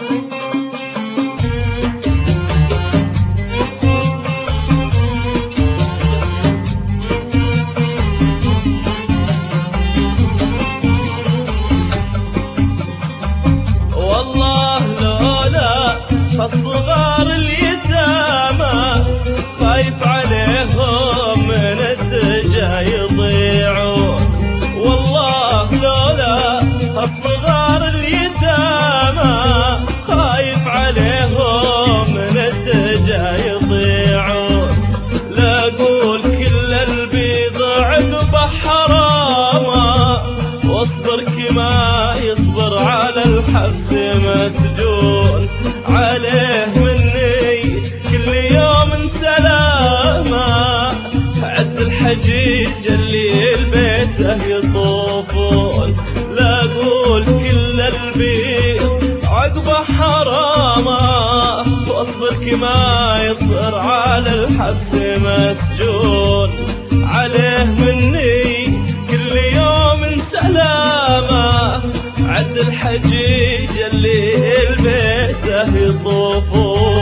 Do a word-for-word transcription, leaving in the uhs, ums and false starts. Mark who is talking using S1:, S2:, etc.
S1: الصغار اليتامى خايف عليهم من الدجا يضيعون. والله لولا الصغار اليتامى خايف عليهم من الدجا يضيعون. لا اقول كل البيض عقبه حرامه، واصبر كما يصبر على الحبس مسجون. عليه مني كل يوم سلامة، عد الحجيج اللي البيته يطوفون. لا اقول كل البيت عقبه حرامة، واصبر كما يصبر على الحبس مسجون. عليه مني كل يوم سلامة، عد الحجيج اللي البيته يطوفون.